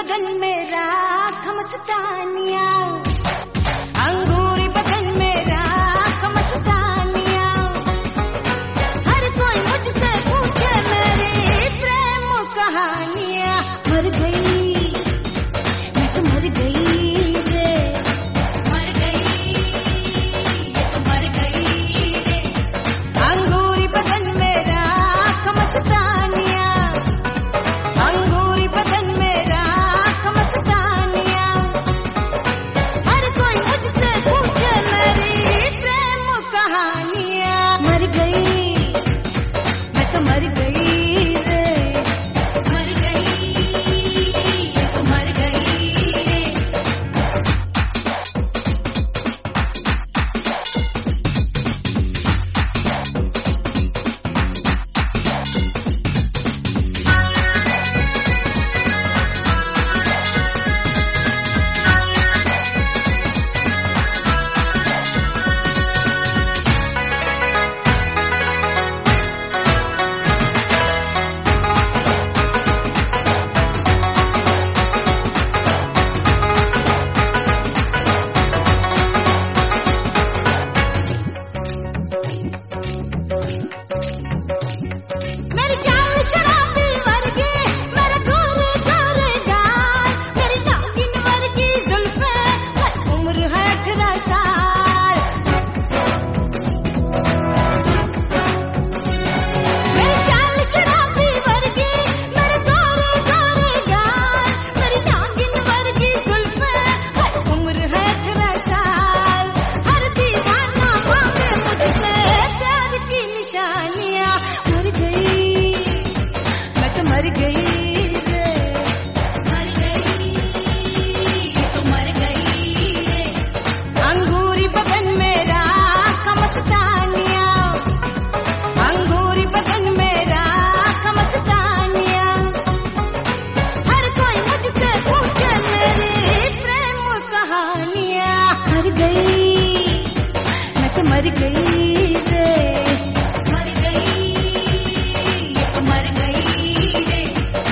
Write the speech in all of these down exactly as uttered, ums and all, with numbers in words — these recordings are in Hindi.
बदन मेरा खमस्तानिया, अंगूरी बदन मेरा खमस्तानिया। हर कोई मुझसे पूछे मेरी प्रेम कहानियां। मर गई मैं तो मर गई रे, मर गई ये तो मर गई रे। अंगूरी बदन मेरा खमस्तानिया, अंगूरी बदन मेरा खमस्तानिया। हर कोई मुझसे पूछे मेरी प्रेम कहानियां। मर गई मैं तो मर गई रे, मर गई ये तो मर गई रे। मेरी चाल शराबी वर्गी, मेरे गोरे गोरे गाल, मेरी नागिन वर्गी जुल्फें, हर उम्र है अठारह साल। मेरी चाल शराबी वर्गी, मेरे गोरे गोरे गाल, मेरी नागिन वर्गी जुल्फें, हर उम्र है अठारह साल। हर दीवाना मांगे मुझसे प्यार की निशानियां। मर गई मैं तो मर गई रे, मर गई ये तो मर गई रे। अंगूरी बदन मेरा खमस्तानिया, अंगूरी बदन मेरा खमस्तानिया। हर कोई मुझसे पूछे मेरी प्रेम कहानियां। मर गई मैं तो मर गई रे, मर गई ये तो मर गई रे।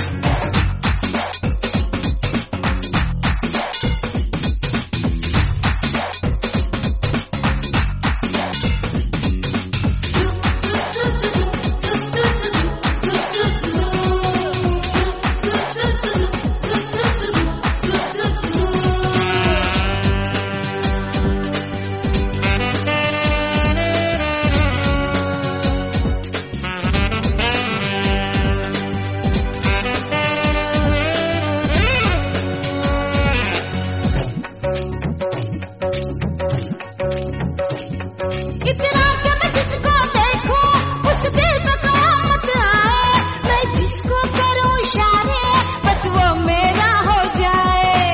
इतना कि मैं जिसको देखूं उस दिल पे कयामत आए, मैं जिसको करूं इशारे बस वो मेरा हो जाए।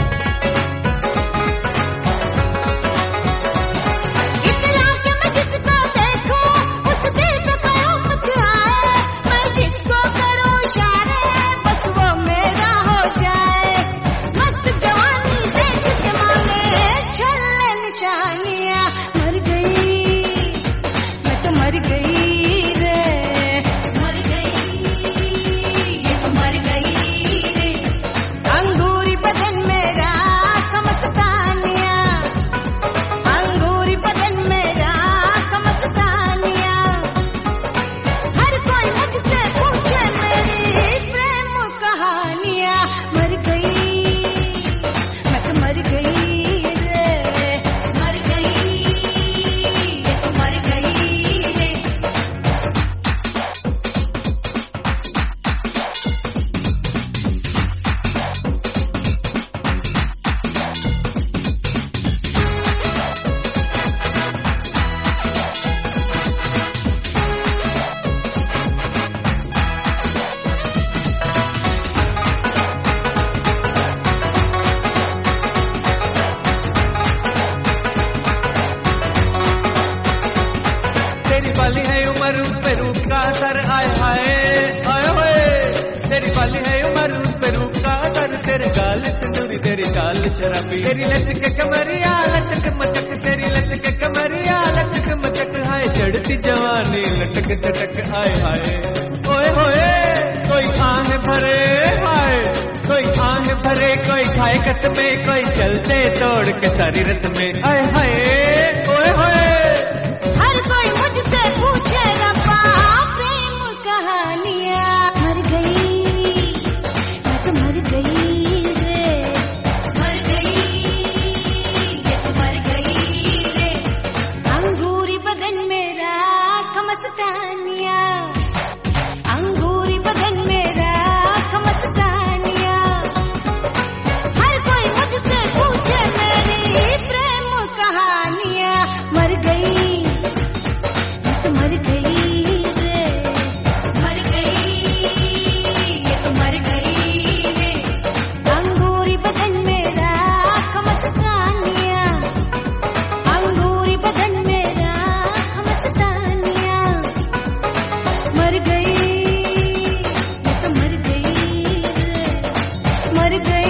इतना कि मैं जिसको देखूं उस दिल पे कयामत आए, मैं जिसको करूं इशारे बस वो मेरा हो जाए। मस्त जवानी देख के मांगे छल्ले निशानियां। मर गई मैं तो मर गई रे, मर गई ये तो मर गई रे। अंगूरी बदन मेरा खमस्तानिया, अंगूरी बदन मेरा खमस्तानिया। हर कोई मुझसे पूछे मेरी प्रेम कहानियां। मर गई मैं तो मर गई रे, मर गई ये तो मर गई रे। तेरी वाली है उम्र उस पे रूप का असर आए हाय आए होए। तेरी वाली है उम्र उस पे रूप का असर, तेरे गाल सिंदूरी तेरी चाल शराबी, तेरी लचक कमरिया लचक मचक, तेरी लचक कमरिया लचक मचक। हाय चढ़ती जवानी लटक झटक आए हाय ओए होए। कोई आह भरे हाय, कोई आह भरे हकीकत में कोई चलते तोड़ के सारी रत में आए हाय ओए होए। हर कोई मुझसे पूछे रब्बा प्रेम कहानियां। मर गई मैं तो मर गई रे, मर गई ये तो मर गई रे। अंगूरी बदन मेरा खमस्तानिया, अंगूरी बदन मेरा खमस्तानिया। हर कोई मुझसे पूछे मेरी प्रेम कहानियां। मर गई मैं तो मर गई रे, मर गई ये तो मर गई रे। अंगूरी बदन मेरा खमस्तानिया, अंगूरी बदन मेरा खमस्तानिया। मर गई मैं तो मर गई रे, मर गई।